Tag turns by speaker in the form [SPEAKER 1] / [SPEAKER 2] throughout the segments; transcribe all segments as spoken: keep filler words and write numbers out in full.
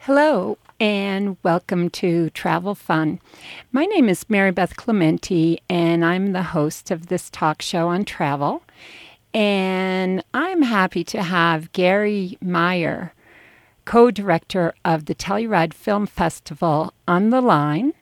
[SPEAKER 1] Hello, and welcome to Travel Fun. My name is Mary Beth Clementi, and I'm the host of this talk show on travel. And I'm happy to have Gary Meyer, co-director of the Telluride Film Festival, on the line.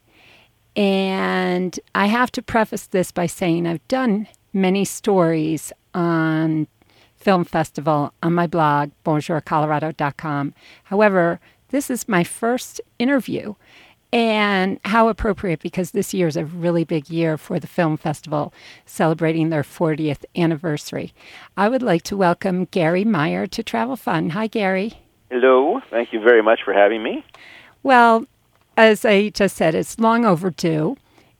[SPEAKER 1] And I have to preface this by saying I've done many stories on film festival on my blog, bonjour colorado dot com. However, this is my first interview, and how appropriate because this year is a really big year for the film festival, celebrating their fortieth anniversary. I would like to welcome Gary Meyer to Travel Fun. Hi, Gary.
[SPEAKER 2] Hello. Thank you very much for having me.
[SPEAKER 1] Well, as I just said, it's long overdue,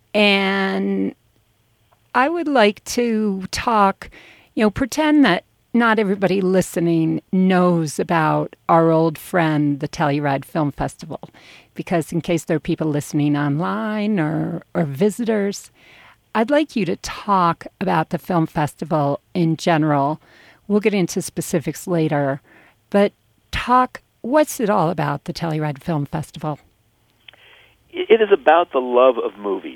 [SPEAKER 1] and I would like to talk, you know, pretend that not everybody listening knows about our old friend, the Telluride Film Festival, because in case there are people listening online or, or visitors, I'd like you to talk about the film festival in general. We'll get into specifics later, but talk, what's it all about, the Telluride Film Festival?
[SPEAKER 2] It is about the love of movies.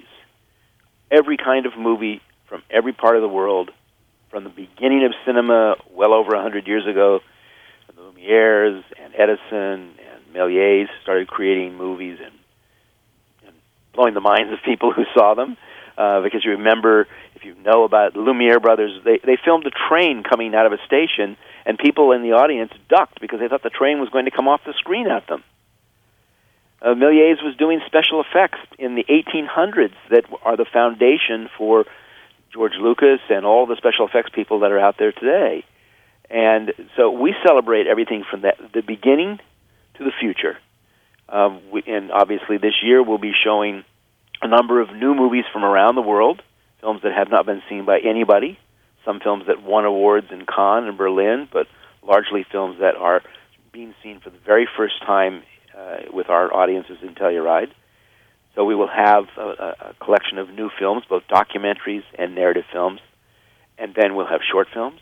[SPEAKER 2] Every kind of movie from every part of the world, from the beginning of cinema well over one hundred years ago, the Lumieres and Edison and Méliès started creating movies and, and blowing the minds of people who saw them. Uh, because you remember, if you know about the Lumiere brothers, they, they filmed a train coming out of a station, and people in the audience ducked because they thought the train was going to come off the screen at them. Uh, Méliès was doing special effects in the eighteen hundreds that are the foundation for George Lucas and all the special effects people that are out there today. And so we celebrate everything from that, the beginning to the future. Um, we, and obviously this year we'll be showing a number of new movies from around the world, films that have not been seen by anybody, some films that won awards in Cannes and Berlin, but largely films that are being seen for the very first time uh, with our audiences in Telluride. So we will have a, a collection of new films, both documentaries and narrative films, and then we'll have short films.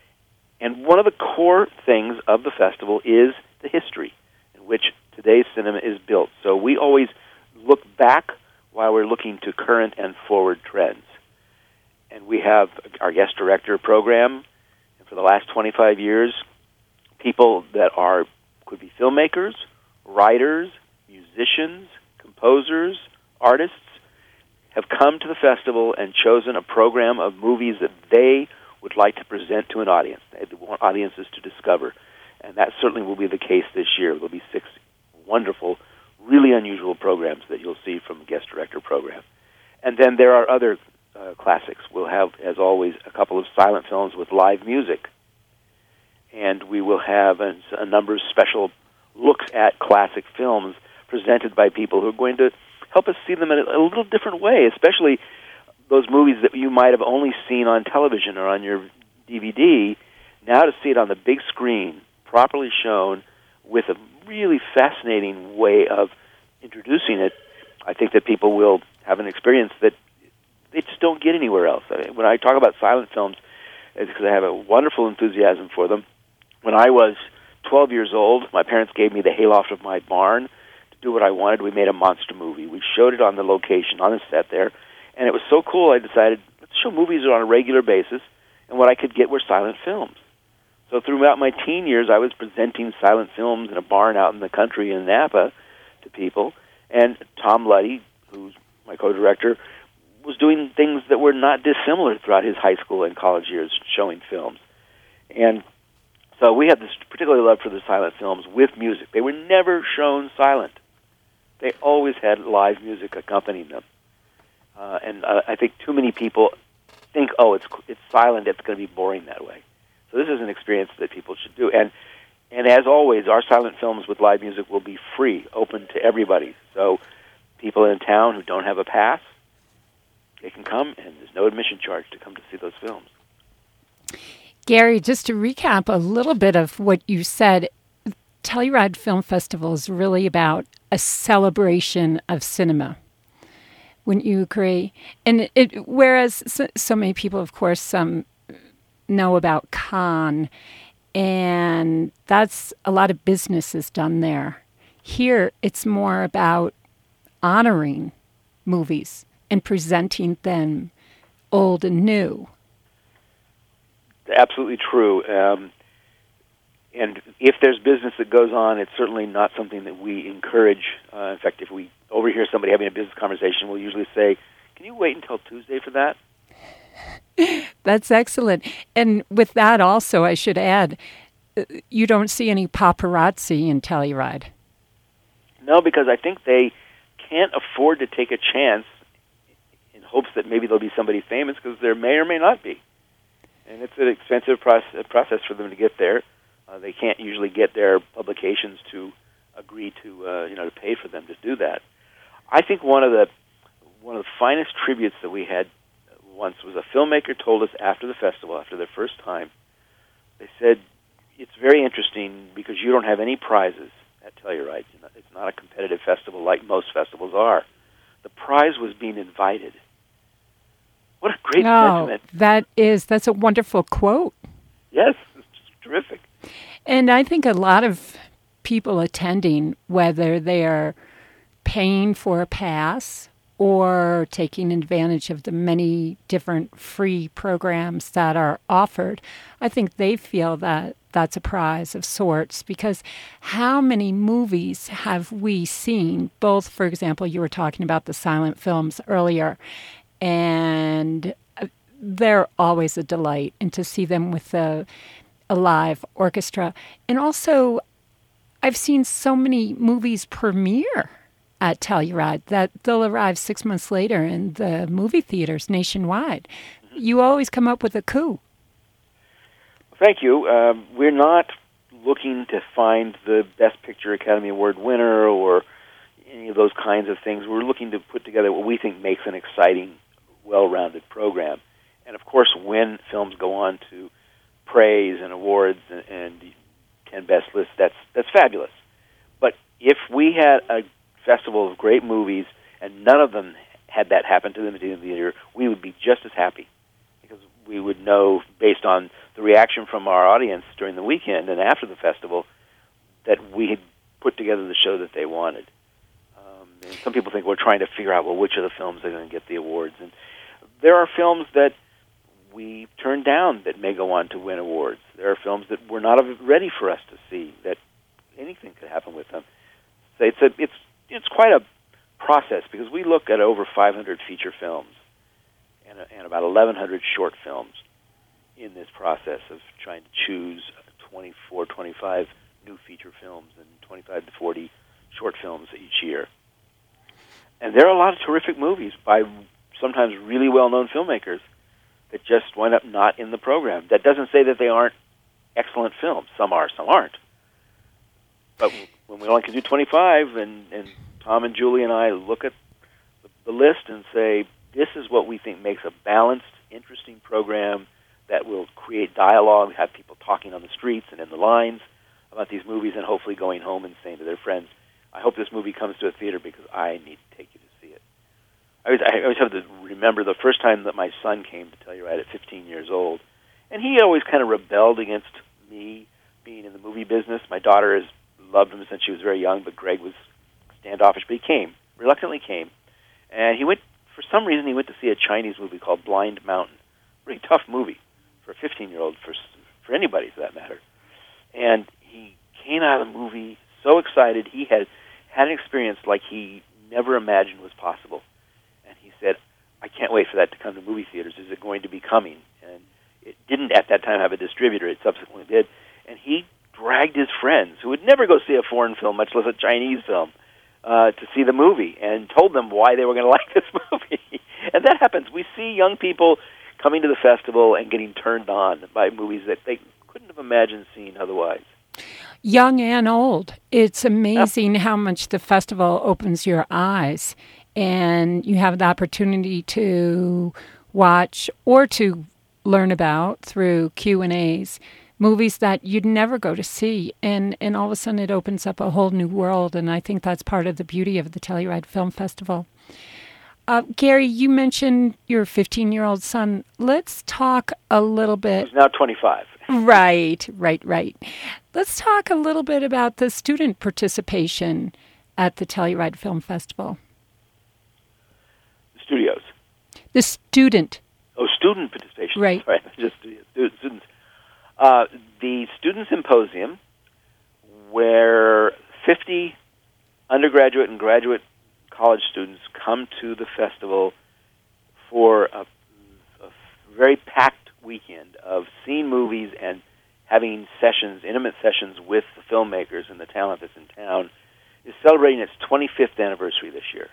[SPEAKER 2] And one of the core things of the festival is the history in which today's cinema is built. So we always look back while we're looking to current and forward trends. And we have our guest director program, and for the last twenty-five years, people that are could be filmmakers, writers, musicians, composers, artists have come to the festival and chosen a program of movies that they would like to present to an audience. They want audiences to discover. And that certainly will be the case this year. There will be six wonderful, really unusual programs that you'll see from the guest director program. And then there are other uh, classics. We'll have, as always, a couple of silent films with live music. And we will have a, a number of special looks at classic films presented by people who are going to help us see them in a, a little different way, especially those movies that you might have only seen on television or on your D V D. Now to see it on the big screen, properly shown, with a really fascinating way of introducing it, I think that people will have an experience that they just don't get anywhere else. I mean, when I talk about silent films, it's because I have a wonderful enthusiasm for them. When I was twelve years old, my parents gave me the hayloft of my barn to do what I wanted. We made a monster movie. We showed it on the location, on the set there, and it was so cool I decided, let's show movies on a regular basis, and what I could get were silent films. So throughout my teen years, I was presenting silent films in a barn out in the country in Napa to people, and Tom Luddy, who's my co-director, was doing things that were not dissimilar throughout his high school and college years, showing films. And so we had this particular love for the silent films with music. They were never shown silent. They always had live music accompanying them. Uh, and uh, I think too many people think, oh, it's it's silent, it's going to be boring that way. So this is an experience that people should do. And and as always, our silent films with live music will be free, open to everybody. So people in town who don't have a pass, they can come, and there's no admission charge to come to see those films.
[SPEAKER 1] Gary, just to recap a little bit of what you said, Telluride Film Festival is really about a celebration of cinema. Wouldn't you agree? And it, whereas so, so many people, of course, um, know about Cannes, and that's a lot of business is done there. Here, it's more about honoring movies and presenting them old and new.
[SPEAKER 2] Absolutely true. Um, and if there's business that goes on, it's certainly not something that we encourage. Uh, in fact, if we overhear somebody having a business conversation, we'll usually say, can you wait until Tuesday for that?
[SPEAKER 1] That's excellent. And with that also, I should add, you don't see any paparazzi in Telluride.
[SPEAKER 2] No, because I think they can't afford to take a chance in hopes that maybe there'll be somebody famous, because there may or may not be. And it's an expensive process, process for them to get there. Uh, they can't usually get their publications to agree to, uh, you know, to pay for them to do that. I think one of the one of the finest tributes that we had once was a filmmaker told us after the festival, after their first time. They said, it's very interesting because you don't have any prizes at Telluride. You know, it's not a competitive festival like most festivals are. The prize was being invited. What a great
[SPEAKER 1] oh,
[SPEAKER 2] sentiment.
[SPEAKER 1] That is, that's a wonderful quote.
[SPEAKER 2] Yes, it's terrific.
[SPEAKER 1] And I think a lot of people attending, whether they're paying for a pass or taking advantage of the many different free programs that are offered, I think they feel that that's a prize of sorts, because how many movies have we seen? Both, for example, you were talking about the silent films earlier, and they're always a delight, and to see them with a, a live orchestra. And also, I've seen so many movies premiere at Telluride that they'll arrive six months later in the movie theaters nationwide. Mm-hmm. You always come up with a coup.
[SPEAKER 2] Thank you. Um, we're not looking to find the Best Picture Academy Award winner or any of those kinds of things. We're looking to put together what we think makes an exciting, well-rounded program. And, of course, when films go on to praise and awards and, and ten best lists, that's, that's fabulous. But if we had a festival of great movies and none of them had that happen to them in the theater, we would be just as happy, because we would know, based on the reaction from our audience during the weekend and after the festival, that we had put together the show that they wanted. Um, and some people think we're trying to figure out, well, which of the films are going to get the awards. And there are films that we turned down that may go on to win awards. There are films that were not ready for us to see, that anything could happen with them. So it's a, it's it's quite a process, because we look at over five hundred feature films and, and about eleven hundred short films in this process of trying to choose twenty-four, twenty-five new feature films and twenty-five to forty short films each year. And there are a lot of terrific movies by sometimes really well-known filmmakers that just wind up not in the program. That doesn't say that they aren't excellent films. Some are, some aren't. But when we only can do twenty-five, and, and Tom and Julie and I look at the list and say, this is what we think makes a balanced, interesting program that will create dialogue, have people talking on the streets and in the lines about these movies, and hopefully going home and saying to their friends, I hope this movie comes to a theater because I need to take you to see it. I always, I always have to remember the first time that my son came to Telluride at fifteen years old, and he always kind of rebelled against me being in the movie business. My daughter has loved him since she was very young, but Greg was standoffish, but he came, reluctantly came, and he went, for some reason, he went to see a Chinese movie called Blind Mountain. Pretty tough movie for a fifteen-year-old, for for anybody for that matter. And he came out of the movie so excited. He had had an experience like he never imagined was possible. And he said, I can't wait for that to come to movie theaters. Is it going to be coming? And it didn't at that time have a distributor. It subsequently did. And he dragged his friends, who would never go see a foreign film, much less a Chinese film, uh, to see the movie, and told them why they were going to like this movie. And that happens. We see young people coming to the festival and getting turned on by movies that they couldn't have imagined seeing otherwise.
[SPEAKER 1] Young and old. It's amazing yeah. how much the festival opens your eyes, and you have the opportunity to watch or to learn about through Q and A's movies that you'd never go to see, and, and all of a sudden it opens up a whole new world, and I think that's part of the beauty of the Telluride Film Festival. Uh, Gary, you mentioned your fifteen-year-old son. Let's talk a little bit.
[SPEAKER 2] He's now twenty-five.
[SPEAKER 1] Right, right, right. Let's talk a little bit about the student participation at the Telluride Film Festival.
[SPEAKER 2] The studios.
[SPEAKER 1] The student.
[SPEAKER 2] Oh, student participation.
[SPEAKER 1] Right.
[SPEAKER 2] Sorry, just students. Uh, the Student Symposium, where fifty undergraduate and graduate college students come to the festival for a, a very packed weekend of seeing movies and having sessions, intimate sessions with the filmmakers and the talent that's in town, is celebrating its twenty-fifth anniversary this year.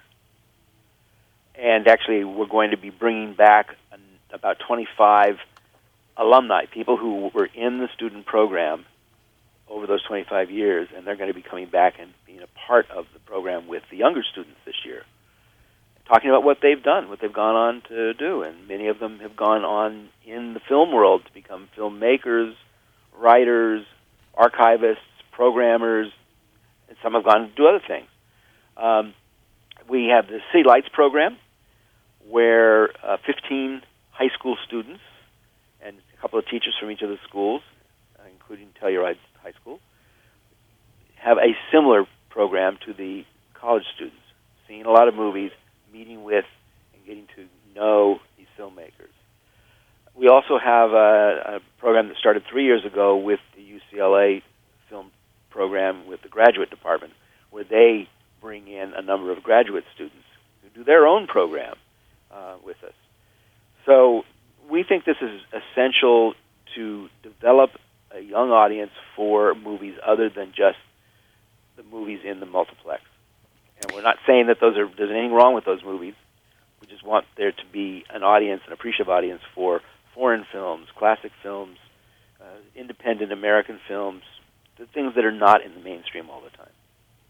[SPEAKER 2] And actually, we're going to be bringing back an, about twenty-five alumni, people who were in the student program over those twenty-five years, and they're going to be coming back and being a part of the program with the younger students this year, talking about what they've done, what they've gone on to do. And many of them have gone on in the film world to become filmmakers, writers, archivists, programmers, and some have gone to do other things. Um, we have the City Lights program, where uh, fifteen high school students and a couple of teachers from each of the schools, uh, including Telluride High School, have a similar program to the college students, seeing a lot of movies, meeting with and getting to know these filmmakers. We also have a, a program that started three years ago with the U C L A film program with the graduate department, where they bring in a number of graduate students who do their own program uh, with us. So we think this is essential to develop a young audience for movies other than just the movies in the multiplex. And we're not saying that those are there's anything wrong with those movies. We just want there to be an audience, an appreciative audience for foreign films, classic films, uh, independent American films, the things that are not in the mainstream all the time.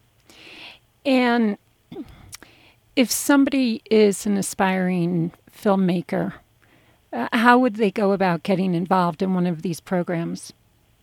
[SPEAKER 1] And if somebody is an aspiring filmmaker, uh, how would they go about getting involved in one of these programs?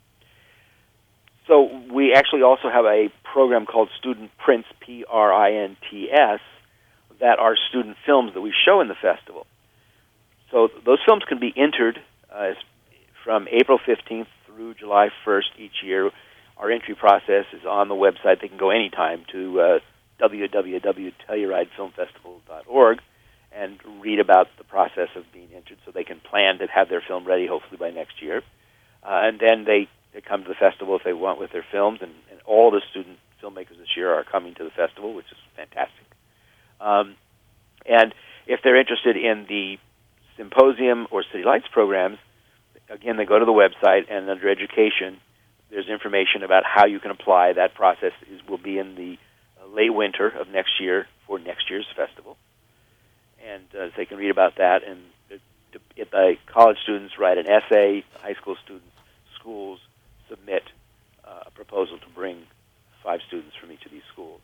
[SPEAKER 2] So we actually also have a program called Student Prints, P R I N T S, that are student films that we show in the festival. So those films can be entered uh, from April fifteenth through July first each year. Our entry process is on the website. They can go anytime to uh, w w w dot telluride film festival dot org and read about the process of being entered, so they can plan to have their film ready hopefully by next year. Uh, and then they, they come to the festival if they want with their films, and, and all the student filmmakers this year are coming to the festival, which is fantastic. Um, and if they're interested in the Symposium or City Lights programs, again, they go to the website, and under Education, there's information about how you can apply. That process is, will be in the uh, late winter of next year for next year's festival. And uh, they can read about that. And uh, if the college students write an essay, high school students, schools submit uh, a proposal to bring five students from each of these schools.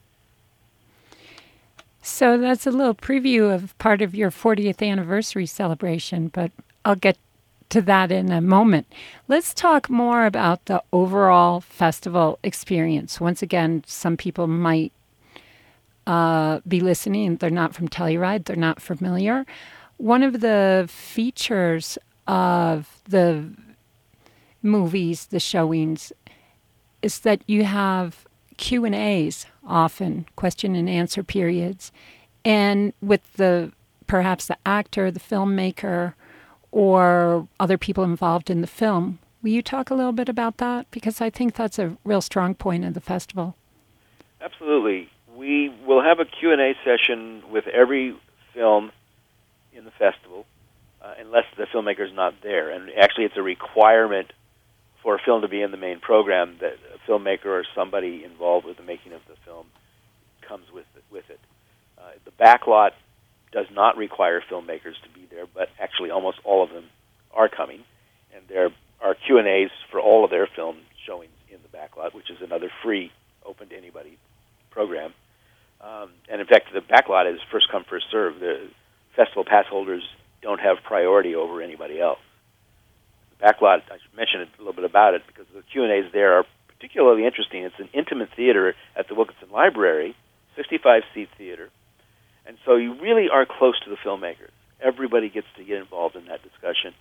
[SPEAKER 1] So that's a little preview of part of your fortieth anniversary celebration, but I'll get to that in a moment. Let's talk more about the overall festival experience. Once again, some people might uh, be listening. They're not from Telluride. They're not familiar. One of the features of the movies, the showings, is that you have Q and A's often, question and answer periods, and with the perhaps the actor, the filmmaker, or other people involved in the film. Will you talk a little bit about that? Because I think that's a real strong point of the festival.
[SPEAKER 2] Absolutely. We will have a Q and A session with every film in the festival, uh, unless the filmmaker is not there. And actually, it's a requirement for a film to be in the main program that a filmmaker or somebody involved with the making of the film comes with it. With it. Uh, the backlot does not require filmmakers to be there, but actually almost all of them are coming. And there are Q and A's for all of their film showings in the backlot, which is another free, open to anybody program. Um, and in fact, the backlot is first come, first served. The festival pass holders don't have priority over anybody else. The backlot, I should mention a little bit about it, because the Q and A's there are particularly interesting. It's an intimate theater at the Wilkinson Library, sixty-five seat theater. And so you really are close to the filmmakers. Everybody gets to get involved in that discussion.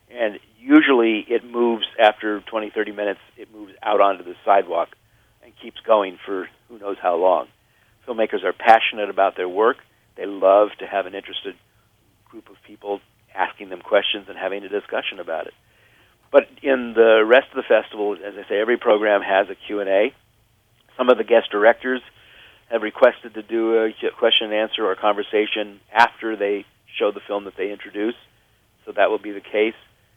[SPEAKER 2] And usually it moves after twenty, thirty minutes, it moves out onto the sidewalk and keeps going for who knows how long. Filmmakers are passionate about their work. They love to have an interested group of people asking them questions and having a discussion about it. But in the rest of the festival, as I say, every program has a Q and A. Some of the guest directors have requested to do a question and answer or a conversation after they show the film that they introduce, so that will be the case.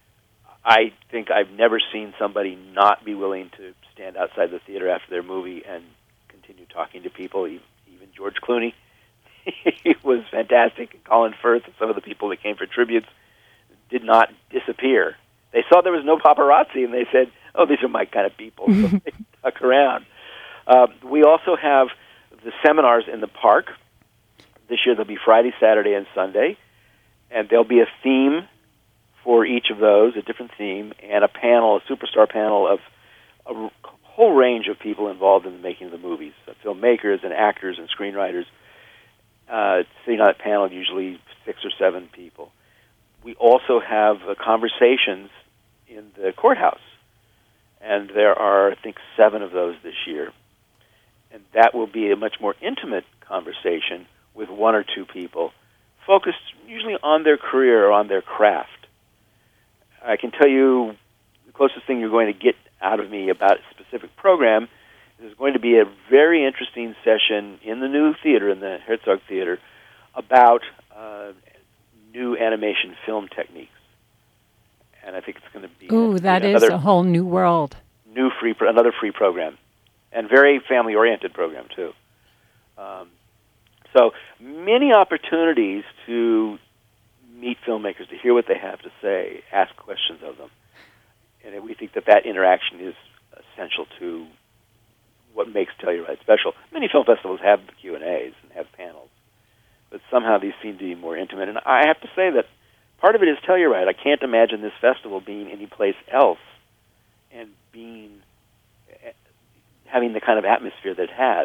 [SPEAKER 2] I think I've never seen somebody not be willing to stand outside the theater after their movie and continue talking to people, even George Clooney. He was fantastic. Colin Firth and some of the people that came for tributes did not disappear. They saw there was no paparazzi, and they said, oh, these are my kind of people, so they stuck around. Uh, we also have the seminars in the park. This year there'll be Friday, Saturday, and Sunday, and there'll be a theme for each of those, a different theme, and a panel, a superstar panel of a whole range of people involved in the making of the movies, so filmmakers and actors and screenwriters. Uh, sitting on that panel, usually six or seven people. We also have uh, conversations in the courthouse, and there are, I think, seven of those this year. And that will be a much more intimate conversation with one or two people, focused usually on their career or on their craft. I can tell you the closest thing you're going to get out of me about a specific program. There's going to be a very interesting session in the new theater, in the Herzog Theater, about uh, new animation film techniques. And I think it's going to be
[SPEAKER 1] Ooh, that is a whole new world.
[SPEAKER 2] New free, pro- another free program, and very family-oriented program too. Um, so many opportunities to meet filmmakers, to hear what they have to say, ask questions of them, and we think that that interaction is essential to what makes Telluride special. Many film festivals have Q and A's and have panels, but somehow these seem to be more intimate. And I have to say that part of it is Telluride. I can't imagine this festival being any place else and being having the kind of atmosphere that it has.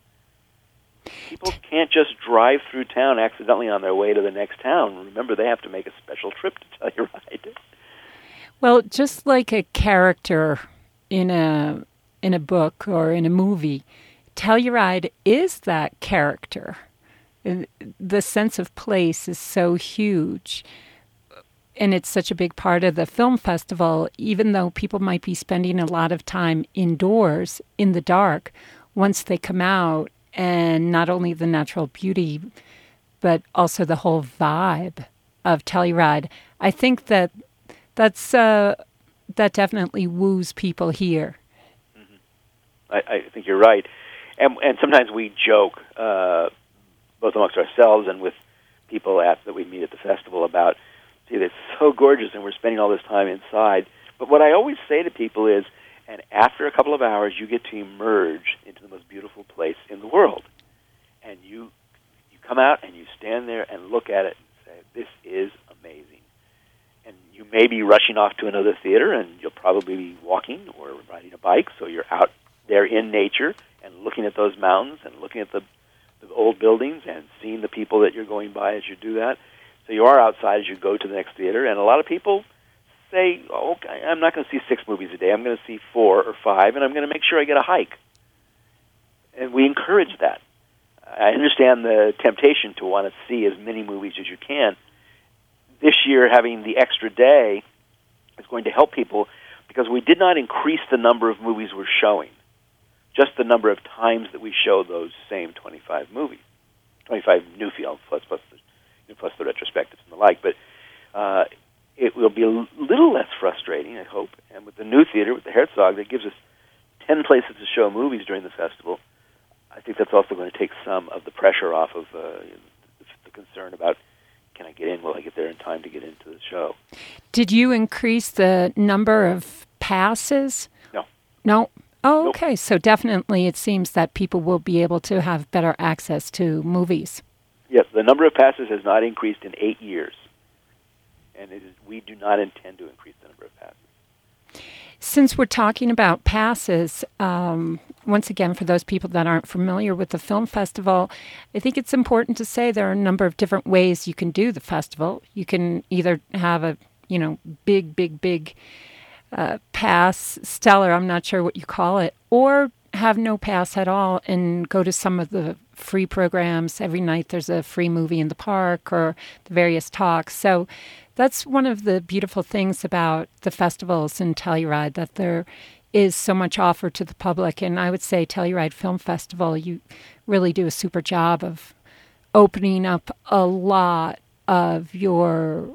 [SPEAKER 2] People can't just drive through town accidentally on their way to the next town. Remember, they have to make a special trip to Telluride.
[SPEAKER 1] Well, just like a character in a in a book or in a movie, Telluride is that character. The sense of place is so huge, and it's such a big part of the film festival, even though people might be spending a lot of time indoors in the dark, once they come out, and not only the natural beauty, but also the whole vibe of Telluride. I think that that's uh, that definitely woos people here.
[SPEAKER 2] I, I think you're right. And, and sometimes we joke, uh, both amongst ourselves and with people at, that we meet at the festival about, gee, it's so gorgeous and we're spending all this time inside. But what I always say to people is, and after a couple of hours, you get to emerge into the most beautiful place in the world. And you you come out and you stand there and look at it and say, this is amazing. And you may be rushing off to another theater, and you'll probably be walking or riding a bike, so you're out there in nature and looking at those mountains and looking at the, the old buildings and seeing the people that you're going by as you do that. So you are outside as you go to the next theater, and a lot of people say, oh, okay, I'm not going to see six movies a day. I'm going to see four or five, and I'm going to make sure I get a hike. And we encourage that. I understand the temptation to want to see as many movies as you can. This year, having the extra day is going to help people because we did not increase the number of movies we're showing, just the number of times that we show those same twenty-five movies, twenty-five new films, plus, plus, the, plus the retrospectives and the like. But uh, it will be a little less frustrating, I hope. And with the new theater, with the Herzog, that gives us ten places to show movies during the festival, I think that's also going to take some of the pressure off of uh, the concern about, can I get in? Will I get there in time to get into the show? Did
[SPEAKER 1] you increase the number of passes?
[SPEAKER 2] No.
[SPEAKER 1] No? Oh,
[SPEAKER 2] nope.
[SPEAKER 1] Okay. So definitely it seems that people will be able to have better access to movies.
[SPEAKER 2] Yes, the number of passes has not increased in eight years. And it is, we do not intend to increase the number of passes.
[SPEAKER 1] Since we're talking about passes, um, once again, for those people that aren't familiar with the film festival, I think it's important to say there are a number of different ways you can do the festival. You can either have a you know, big, big, big uh, pass, stellar, I'm not sure what you call it, or have no pass at all and go to some of the free programs. Every night there's a free movie in the park or the various talks. So that's one of the beautiful things about the festivals in Telluride, that there is so much offered to the public. And I would say Telluride Film Festival, you really do a super job of opening up a lot of your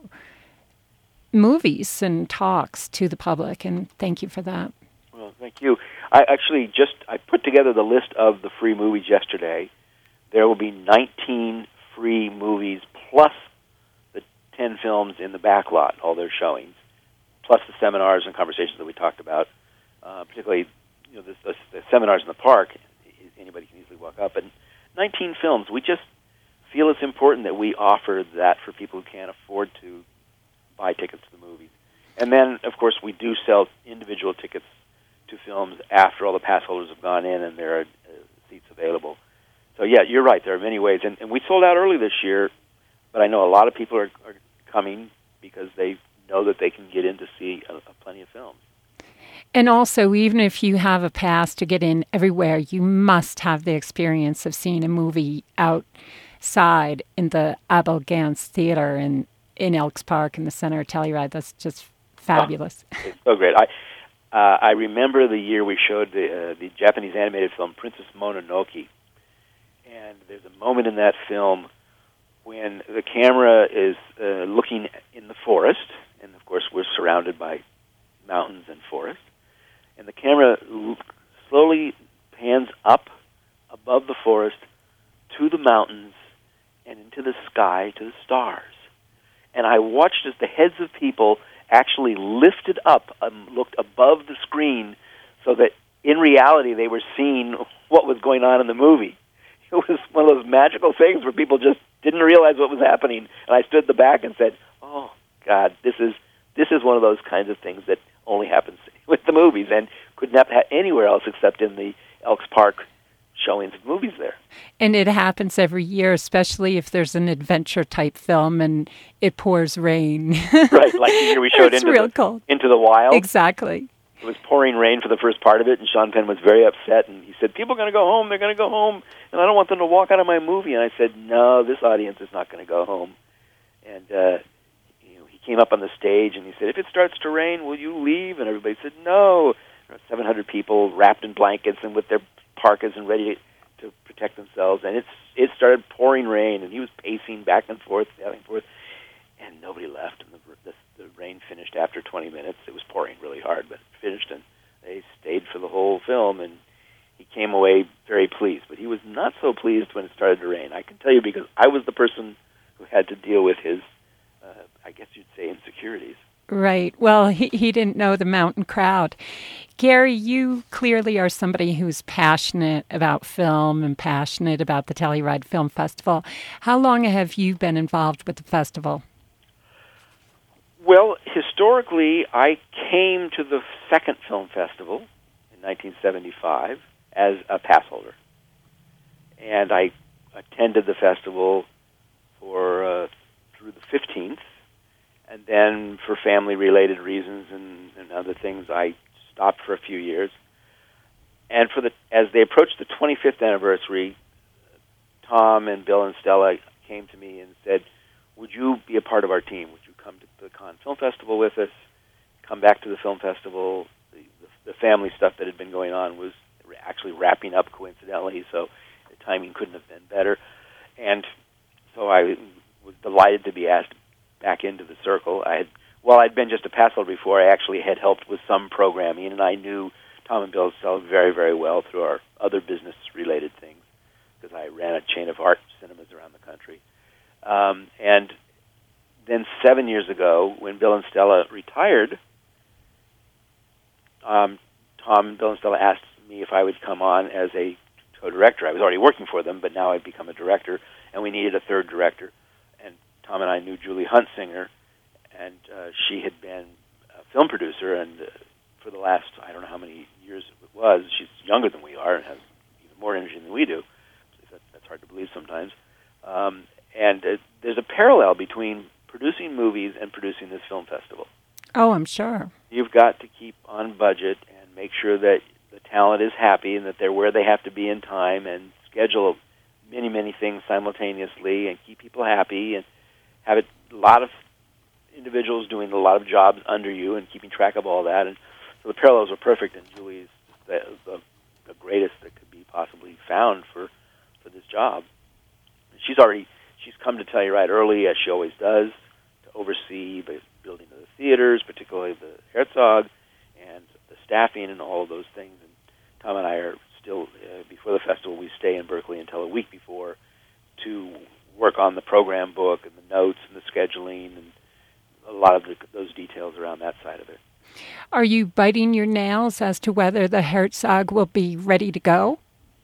[SPEAKER 1] movies and talks to the public. And thank you for that.
[SPEAKER 2] Well, thank you. I actually just I put together the list of the free movies yesterday. There will be nineteen free movies plus the ten films in the backlot, all their showings, plus the seminars and conversations that we talked about. Uh, particularly, you know, the, the, the seminars in the park, anybody can easily walk up. And nineteen films. We just feel it's important that we offer that for people who can't afford to buy tickets to the movies. And then, of course, we do sell individual tickets to films after all the pass holders have gone in and there are uh, seats available. So, yeah, you're right. There are many ways. And, and we sold out early this year, but I know a lot of people are, are coming because they know that they can get in to see a, a plenty of films.
[SPEAKER 1] And also, even if you have a pass to get in everywhere, you must have the experience of seeing a movie outside in the Abel Gance Theater in, in Elks Park in the center of Telluride. That's just fabulous.
[SPEAKER 2] Oh, it's so great. I uh, I remember the year we showed the uh, the Japanese animated film Princess Mononoke, and there's a moment in that film when the camera is uh, looking in the forest, and of course we're surrounded by mountains and forest, and the camera l- slowly pans up above the forest to the mountains and into the sky to the stars. And I watched as the heads of people actually lifted up and looked above the screen so that in reality they were seeing what was going on in the movie. It was one of those magical things where people just didn't realize what was happening. And I stood in the back and said, oh, God, this is this is one of those kinds of things that only happens with the movies and could not happen anywhere else except in the Elks Park showings of movies there.
[SPEAKER 1] And it happens every year, especially if there's an adventure-type film and it pours rain.
[SPEAKER 2] Right, like the year we showed
[SPEAKER 1] it's
[SPEAKER 2] into,
[SPEAKER 1] real
[SPEAKER 2] the,
[SPEAKER 1] cold.
[SPEAKER 2] into the Wild.
[SPEAKER 1] Exactly.
[SPEAKER 2] It was pouring rain for the first part of it, and Sean Penn was very upset, and he said, people are going to go home, they're going to go home, and I don't want them to walk out of my movie. And I said, no, this audience is not going to go home. And uh, you know, he came up on the stage, and he said, if it starts to rain, will you leave? And everybody said, no. There were seven hundred people wrapped in blankets and with their parkas and ready to, to protect themselves, and it's it started pouring rain, and he was pacing back and forth, back and forth, and nobody left, and the, the, the rain finished after twenty minutes. It was pouring really hard, but it finished, and they stayed for the whole film, and he came away very pleased, but he was not so pleased when it started to rain. I can tell you because I was the person who had to deal with his, uh, I guess you'd say, insecurities.
[SPEAKER 1] Right. Well, he, he didn't know the mountain crowd. Gary, you clearly are somebody who's passionate about film and passionate about the Telluride Film Festival. How long have you been involved with the festival?
[SPEAKER 2] Well, historically, I came to the second film festival in nineteen seventy-five as a pass holder. And I attended the festival for uh, through the fifteenth. And then for family-related reasons and, and other things, I stopped for a few years. And for the as they approached the twenty-fifth anniversary, Tom and Bill and Stella came to me and said, would you be a part of our team? Would you come to the Cannes Film Festival with us, come back to the film festival? The, the, the family stuff that had been going on was actually wrapping up coincidentally, so the timing couldn't have been better. And so I was delighted to be asked back into the circle. I had, well, I'd been just a pass holder before. I actually had helped with some programming, and I knew Tom and Bill Stella very, very well through our other business-related things because I ran a chain of art cinemas around the country. Um, and then seven years ago, when Bill and Stella retired, um, Tom and Bill and Stella asked me if I would come on as a co-director. I was already working for them, but now I'd become a director, and we needed a third director. And Tom and I knew Julie Huntsinger, and uh, she had been a film producer, and uh, for the last, I don't know how many years it was, she's younger than we are and has even more energy than we do. That, that's hard to believe sometimes. Um, and uh, there's a parallel between producing movies and producing this film festival.
[SPEAKER 1] Oh, I'm sure.
[SPEAKER 2] You've got to keep on budget and make sure that the talent is happy and that they're where they have to be in time, and schedule many, many things simultaneously and keep people happy, and have a lot of individuals doing a lot of jobs under you and keeping track of all that. And so the parallels are perfect, and Julie's the, the, the greatest that could be possibly found for, for this job. She's already she's come to Telluride early, as she always does, to oversee the building of the theaters, particularly the Herzog, and the staffing and all of those things. And Tom and I are still, uh, before the festival, we stay in Berkeley until a week before to work on the program book and the notes and the scheduling and a lot of the, those details around that side of it.
[SPEAKER 1] Are you biting your nails as to whether the Herzog will be ready to go?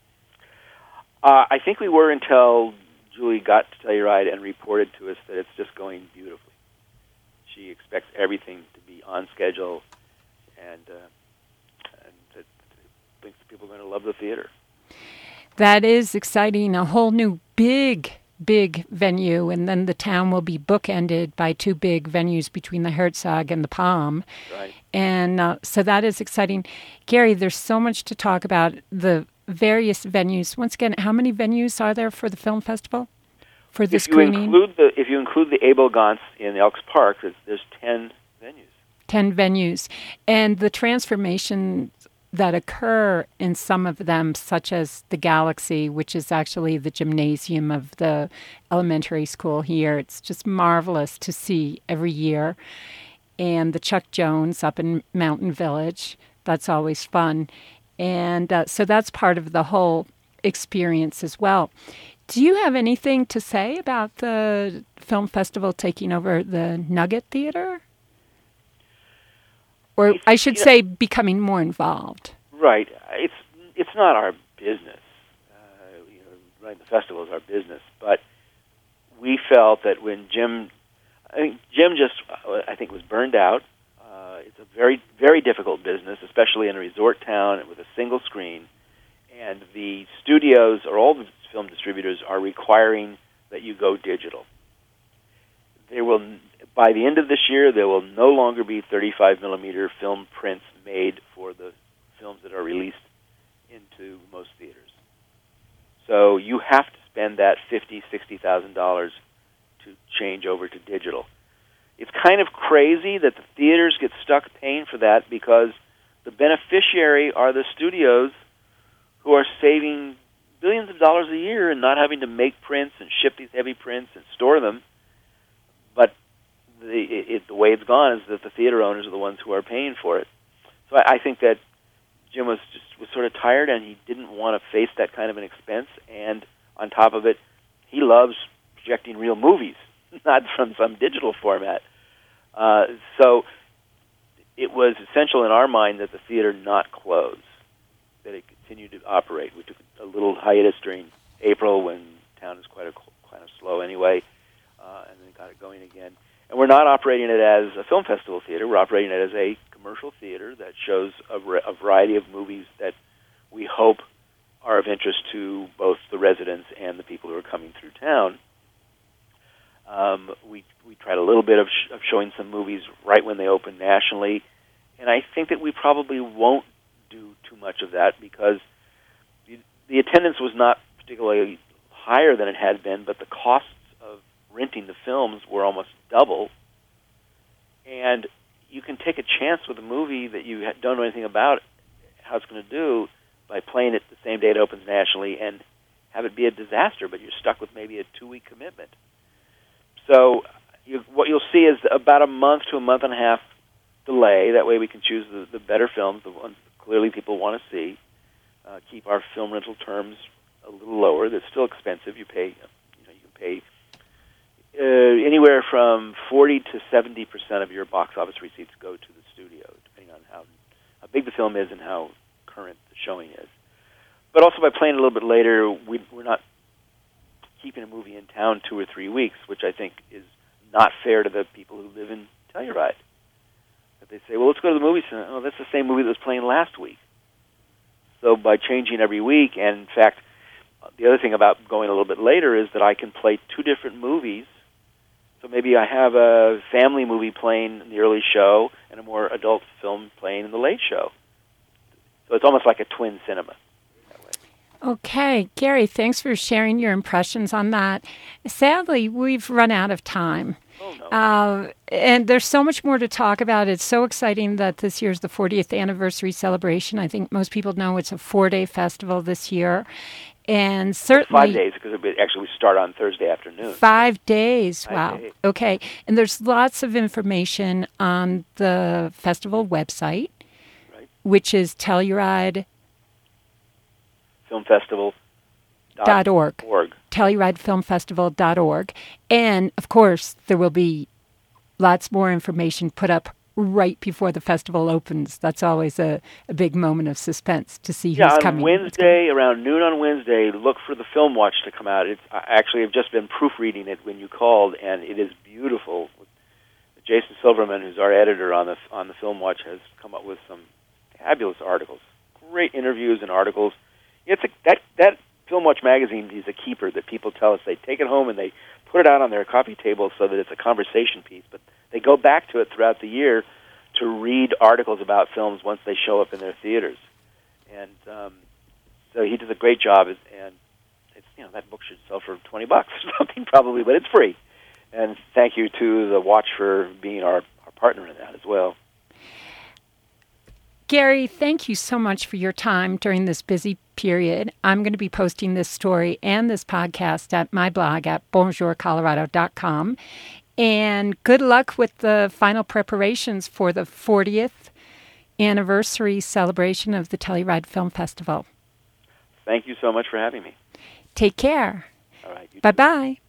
[SPEAKER 2] Uh, I think we were until Julie got to Telluride and reported to us that it's just going beautifully. She expects everything to be on schedule, and, uh, and that thinks people are going to love the theater.
[SPEAKER 1] That is exciting. A whole new big, big venue, and then the town will be bookended by two big venues between the Herzog and the Palm.
[SPEAKER 2] Right.
[SPEAKER 1] And uh, so that is exciting. Gary, there's so much to talk about. The various venues. Once again, how many venues are there for the film festival? For the
[SPEAKER 2] if you
[SPEAKER 1] screening?
[SPEAKER 2] Include the, if you include the Abel Gance in Elks Park, there's, there's ten venues.
[SPEAKER 1] Ten venues. And the transformations that occur in some of them, such as the Galaxy, which is actually the gymnasium of the elementary school here. It's just marvelous to see every year. And the Chuck Jones up in Mountain Village. That's always fun. And uh, so that's part of the whole experience as well. Do you have anything to say about the film festival taking over the Nugget Theater? Or I should say becoming more involved.
[SPEAKER 2] Right. It's it's not our business. Uh, you know, running the festival is our business. But we felt that when Jim, I think Jim just, I think, was burned out. Uh, it's a very, very difficult business, especially in a resort town with a single screen. And the studios or all the film distributors are requiring that you go digital. There will, by the end of this year, there will no longer be thirty-five millimeter film prints made for the films that are released into most theaters. So you have to spend that fifty, sixty thousand dollars to change over to digital. It's kind of crazy that the theaters get stuck paying for that because the beneficiary are the studios who are saving billions of dollars a year and not having to make prints and ship these heavy prints and store them. But the, it, the way it's gone is that the theater owners are the ones who are paying for it. So I, I think that Jim was just was sort of tired, and he didn't want to face that kind of an expense. And on top of it, he loves projecting real movies, not from some digital format. Uh, so it was essential in our mind that the theater not close, that it continue to operate. We took a little hiatus during April when town is quite a, kind of slow anyway, uh, and then got it going again. And we're not operating it as a film festival theater. We're operating it as a commercial theater that shows a, a variety of movies that we hope are of interest to both the residents and the people who are coming through town. Um, we we tried a little bit of, sh- of showing some movies right when they open nationally, and I think that we probably won't do too much of that because the, the attendance was not particularly higher than it had been, but the costs of renting the films were almost double, and you can take a chance with a movie that you don't know anything about how it's going to do by playing it the same day it opens nationally and have it be a disaster, but you're stuck with maybe a two-week commitment. So you, what you'll see is about a month to a month and a half delay. That way we can choose the, the better films, the ones that clearly people want to see, uh, keep our film rental terms a little lower. They're still expensive. You pay, you know, you can pay uh, anywhere from forty to seventy percent of your box office receipts go to the studio, depending on how, how big the film is and how current the showing is. But also by playing a little bit later, we, we're not keeping a movie in town two or three weeks, which I think is not fair to the people who live in Telluride. That they say, well, let's go to the movie center. Oh, that's the same movie that was playing last week. So by changing every week, and in fact, the other thing about going a little bit later is that I can play two different movies So maybe I have a family movie playing in the early show and a more adult film playing in the late show. So it's almost like a twin cinema.
[SPEAKER 1] Okay, Gary, thanks for sharing your impressions on that. Sadly, we've run out of time.
[SPEAKER 2] Oh, no.
[SPEAKER 1] Uh, and there's so much more to talk about. It's so exciting that this year's the fortieth anniversary celebration. I think most people know it's a four-day festival this year. And certainly...
[SPEAKER 2] Five days, because actually we start on Thursday afternoon.
[SPEAKER 1] Five days,
[SPEAKER 2] Five
[SPEAKER 1] wow.
[SPEAKER 2] days.
[SPEAKER 1] Okay, and there's lots of information on the festival website,
[SPEAKER 2] Right.
[SPEAKER 1] which is Telluride
[SPEAKER 2] Film Festival.
[SPEAKER 1] dot org.
[SPEAKER 2] org.
[SPEAKER 1] Telluride Film Festival dot org. And, of course, there will be lots more information put up right before the festival opens. That's always a, a big moment of suspense to see who's
[SPEAKER 2] yeah, on
[SPEAKER 1] coming.
[SPEAKER 2] Wednesday, around noon on Wednesday, look for the Film Watch to come out. It's I actually have just been proofreading it when you called, and it is beautiful. Jason Silverman, who's our editor on the on the Film Watch, has come up with some fabulous articles, great interviews and articles. It's a, that that Film Watch magazine is a keeper that people tell us they take it home and they put it out on their coffee table so that it's a conversation piece. But they go back to it throughout the year to read articles about films once they show up in their theaters. And um, so he does a great job. And it's you know that book should sell for twenty bucks or something probably, but it's free. And thank you to the Watch for being our, our partner in that as well.
[SPEAKER 1] Gary, thank you so much for your time during this busy period. I'm going to be posting this story and this podcast at my blog at bonjour colorado dot com. And good luck with the final preparations for the fortieth anniversary celebration of the Telluride Film Festival.
[SPEAKER 2] Thank you so much for having me.
[SPEAKER 1] Take care.
[SPEAKER 2] All right. You too.
[SPEAKER 1] Bye-bye.